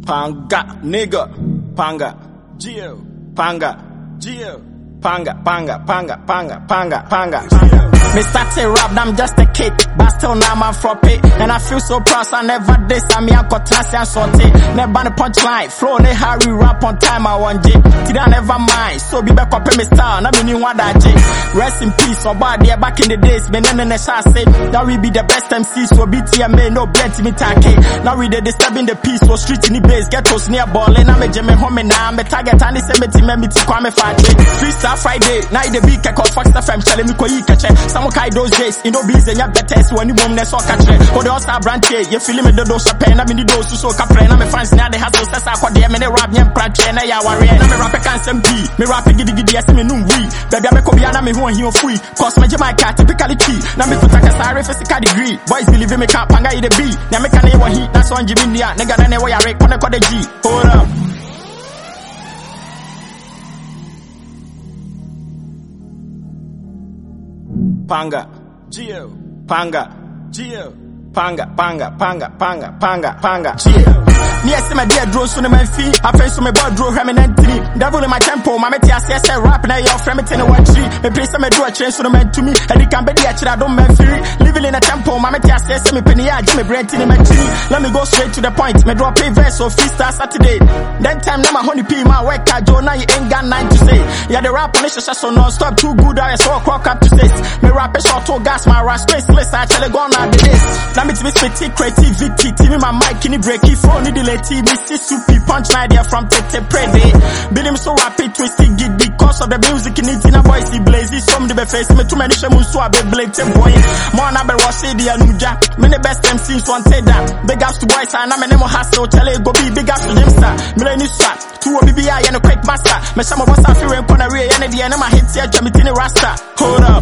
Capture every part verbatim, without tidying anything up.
Panga, nigga, panga, Gio, panga, Gio, panga, panga, panga, panga, panga, panga. Me started rap, I'm just a kid, but still now I'm from it. And I feel so proud, so I never this, I mean I got trans and sorted. Never the punchline, flow, ne Harry rap on time, I want it. Did I never mind, so be back up in me style, now me what I did. Rest in peace, or bad there back in the days, me nene ne shall say, now we be the best M Cs, so B T M A, no blend me take. Now we the disturbing the peace, so street in the base, get us near ball, and I'm a jemme home now, I'm a target, and it's a me team, me to come fight it. Freestyle Friday, now the big call Fox F M, telling me ko yi catch. Some kind those days, you know, busy and you better when you mom so catch it. Or the all-star brand here, you feel me the dose of pen, I mean the dose so capre, and my fans now they have so says I call them and they rap them prank and I worry, and I'm a rapper can't send me, me rap giddy giddy as me no we, baby I'm a Kobiana me who are here free, cause my Jamaica typically key, now me to take a sorry physical degree, boys believe me can't panga the B, now me can't ever heat, that's on Jimmy, nigga, then I wear a rake on the code G, hold up. Panga, Gio, panga, Gio, panga, panga, panga, panga, panga, panga, Gio. Me I see my dear draw so my feet. I face so my boy draw him and Anthony. Devil in my tempo, my mate I say rap now your friend me ten one tree. Me place me draw change so man to me. And it can be the actually I don't man free. Living in a tempo, my mate I say me penny I Jimmy brain in my tree. Let me go straight to the point. Me draw pay verse so freestyle Saturday. Then time now my honey pea my work at Joe now you ain't got nine to say. Yeah the rap on this so non stop too good I saw crock up to six. Me rap is short to gas my rap space list actually gone out the list. Now me to be spitty creativity. Give me my mic in the break if phone the T V C soupy punch my idea from Tete Prede. Bill him so rapid twisty gig because of the music in it in a voice he blazes some the face me too many shamus so I be blade boy. More na be rush the anuja. Me the best M Cs want say that. Big ups to boys and I'm name hustle tell it go be big ups to them star. Me any swat. Two B B I and a quick master. Me some of us are fearing pon a real and the end of my hits here me tin rasta. Hold up.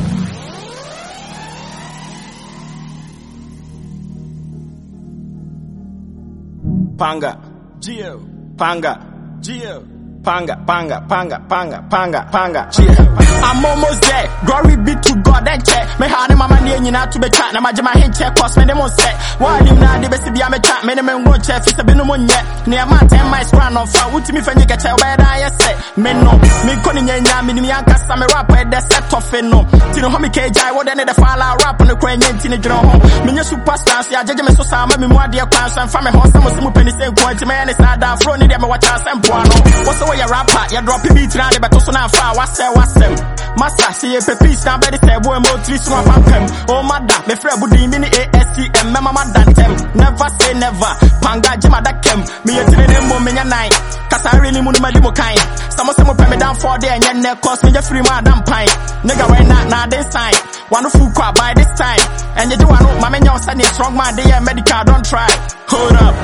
Panga, Gio, panga, Gio, panga, panga, panga, panga, panga, panga, Gio. I'm almost there. Glory be to God and check. Me hand mama near you now to be chat. Now my jama hin check cause me them on set. Why you now the best be a me chat. Me them won't check. It's a bit no one yet. Near my ten my squad on fire. What me friend you get tell by I say. Me no. Me calling you now. Me me anka some rapper the set of no. Tino homie K J. What then the fall rap on the crane. Tino John home. Me your superstars. Yeah, judge me so sama. Me more dear class and family house. Some some penny same point. Me and it's not down. Throw need them watch us and puano. What's the way you rapper? You drop a beat now. But also now far. What's that? What's them? Massa, see if a piece now better say boy more three swamp and pem. Oh madam, me friend would mini A S T M, mama that tem. Never say never. Panga jima that kem. Me a three them me a nine. Cause I really money my limo kind. Some of them pay me down for there and then they cost me a free man damn pine. Nigga right now, now this time. One fool crap by this time. And you do I know my man your son is strong man, they are medical, don't try. Hold up.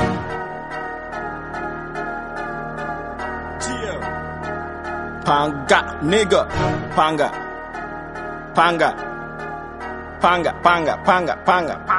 Panga, nigga, panga, panga, panga, panga, panga, panga.